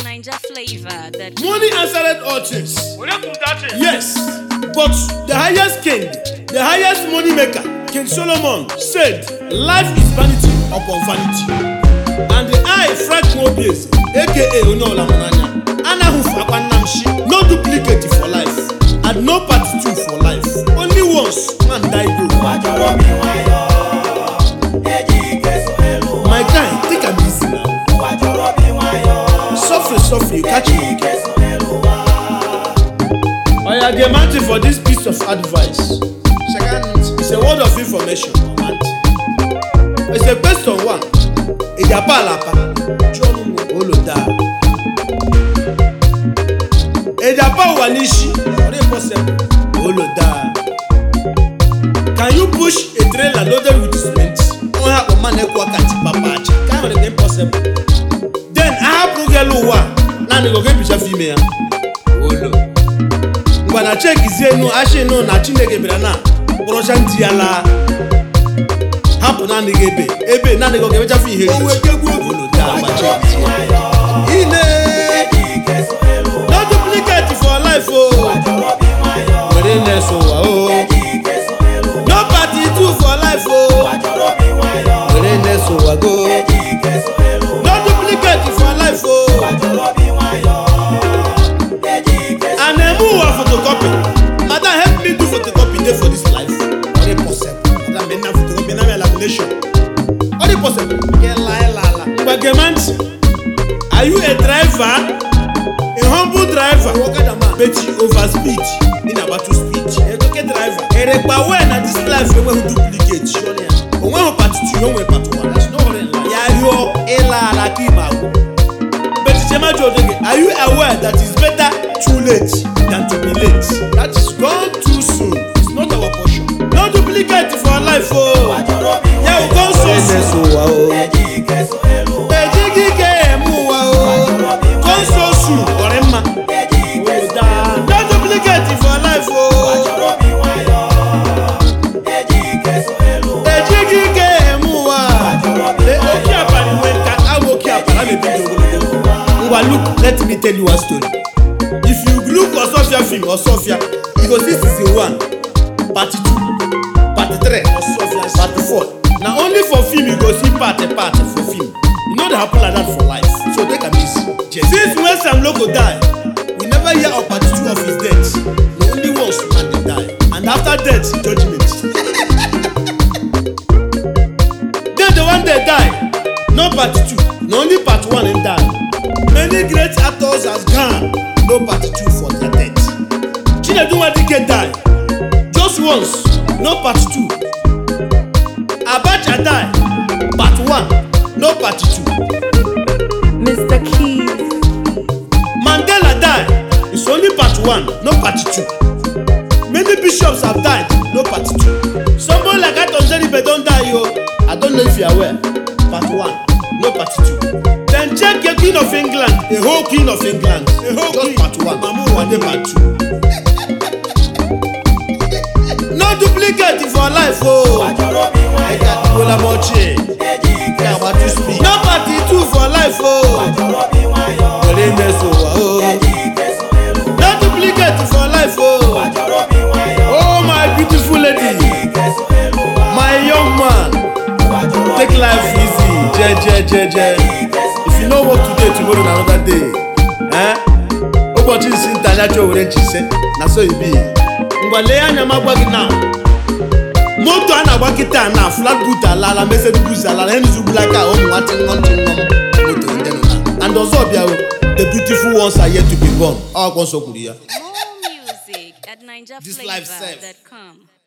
Ninja flavor that Money answered all things. Yes, but the highest king, the highest money maker, King Solomon, said, life is vanity upon vanity. And the eye Frank Mobius, aka Onola Monanya, Anahu Fabanamshi, no duplicate for life, and no partition for life. Only once, man die go. My guy, take a easy now. Suffer, you catch me. I am mountain for this piece of advice. Second, it's a word of information. It's a question one. Ejapa lapa, John Oloda. Ejapa wanishi, Oloda. Can you push a trailer loaded with cement? On have a man equakati papachi. Can't be impossible. Then I have Prugelu. Now they go get picture female. Olo. When I check is here, no, actually, no, Nachinege Brana, Poroshantiala. Happen and the Ebe, now they go get a fee here. No duplicate for life, oh. No party two for life, oh. No duplicate for life, oh. And a move photocopy. Madam, help me do photocopy there for this life. What possible? Madam, me na photocopy na me lamination. What possible? But are you a driver? A humble driver? But you overspeed in about to speed. A okay driver. A repair na this life you will duplicate. When you part two, you will part one. There's no hurry. Yeah, you ela la kima. But are you aware that it's better too late than to be late? That is gone too soon. It's not our portion. No duplicate for life, oh. Yeah, we go so soon. Gone so soon. No duplicate for life, oh. Look, let me tell you a story. If you look at Sophia film or Sophia, because this is the one, part 2, part 3, or Sophia, part 4. Now only for film you go see part for film. You know they happen like that for life. So take a miss. Since when Sam Loco die, we never hear of part 2 of his death. The only once man they die, and after death, judgment. Then the one they die, no part 2, no only part 1 and die. Many great actors has gone, no part 2 for their death. Chinedu Wadike die, just once, no part 2. Abacha die, part 1, no part 2. Mr. Keys. Mandela die, it's only part 1, no part 2. Many bishops have died, no part 2. Somebody like Atom Zeribe don't die, yo. I don't know if you are aware. Part 1, no part 2. Then check the Queen of England, the whole Queen of England, the whole just part 1, Mamu Wade part 2. No duplicate for life, oh. I got Bola Moche. No party 2 for life, oh. No duplicate for life, oh. Oh, my beautiful lady, my young man, take life easy, je. If you know what today, tomorrow na another day. Ụbọchị isi ntanyacha owere nchise na so ibi. Ngwale anya magwagi na. Moto a na-agba kịta na flat boot alala, Mercedes bus alala, Enzu Blaka ụmụ nwatị moto ndị nọ. And ọzọ bịa the beautiful ones are yet to be born. Ọ kwọ nsọ kwuru ya. more music at This life self. NinjaFlavor.com.